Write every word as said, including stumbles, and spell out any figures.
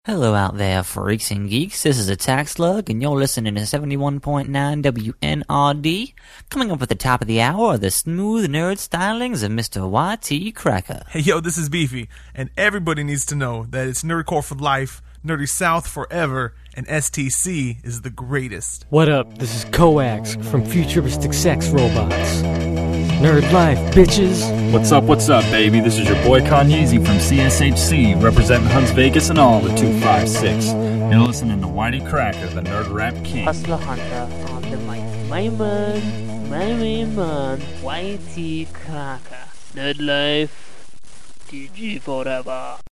Hello out there, freaks and geeks. This is Attack Slug, and you're listening to seventy-one point nine W N R D. Coming up at the top of the hour are the smooth nerd stylings of Mister Y T Cracker. Hey yo, this is Beefy, and everybody needs to know that it's Nerdcore for life, Nerdy South forever, and S T C is the greatest. What up? This is Coax from Futuristic Sex Robots. Nerd life, bitches. What's up, what's up, baby? This is your boy Kanyeezy from C S H C, representing Hunts Vegas and all the two five six. You're listening to Whitey Cracker, the Nerd Rap King. Hustler Hunter on the mic. My man, my main man, Whitey Cracker. Nerd life, D G forever.